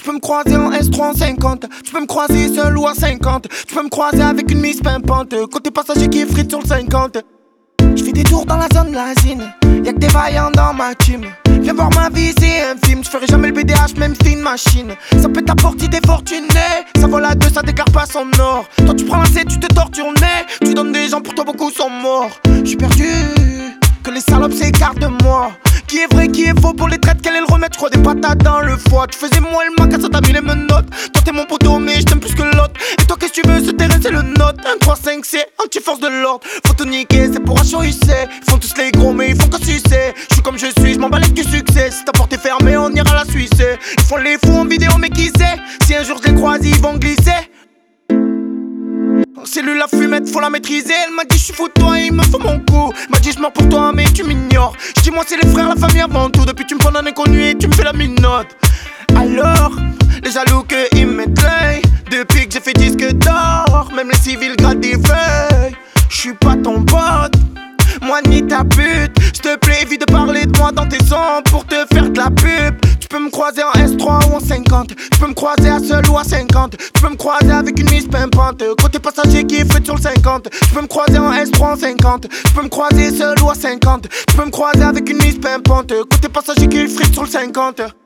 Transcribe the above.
peux me croiser en S3 en 50. Tu peux me croiser seul ou à 50. Tu peux me croiser avec une miss pimpante. Côté passager qui est frite sur le 50. J'fais des tours dans la zone lasine. Y'a que des vaillants dans ma team. Viens voir ma vie, c'est un film. J'ferai jamais le BDH, même si une machine. Ça peut t'apporter des fortunes. Ça vole à deux, ça déclare pas son or. Toi tu prends la C, tu te tortures le nez. Tu donnes des gens, pour toi beaucoup sont morts. J'suis perdu, que les salopes s'écartent de moi. Qui est vrai, qui est faux, pour les traites, quel est le remède? J'crois des patates dans le foie. Tu faisais moi le mac, ça t'a mis les menottes. Toi t'es mon poteau, mais j't'aime plus que l'autre. Et toi qu'est-ce que tu veux, ce terrain c'est le note. 1, 3, 5, c'est anti-force de l'ordre. Faut tout niquer, c'est pour HOIC. Ils font tous les gros, mais ils font que sucer. J'suis comme je suis, j'm'en bats les du succès. Si ta porte est fermée, on ira à la Suisse. Ils font les fous en vidéo, mais qui sait? Si un jour je les croise, ils vont glisser. En cellule la fumette, faut la maîtriser. Elle m'a dit j'suis fou de toi, il me faut mon coup. M'a dit j'meurs pour toi, mais tu m'ignores. J'dis moi c'est les frères, la famille avant tout. Depuis tu me prends un inconnu et tu me fais la minote. Alors, les jaloux que ils mettent l'œil. Depuis que j'ai fait disque d'or, même les civils grattent des feuilles. J'suis pas ton pote, moi ni ta pute. S'te plaît, évite de parler de moi dans tes sons pour te faire de la pub. Tu peux me croiser en S3 ou en 50. Tu peux me croiser à seul ou à 50. Tu peux me croiser avec une miss pimpante. Côté passager qui est frite sur le 50. Tu peux me croiser en S3 en 50. Tu peux me croiser seul ou à 50. Tu peux me croiser avec une miss pimpante. Côté passager qui est frite sur le 50.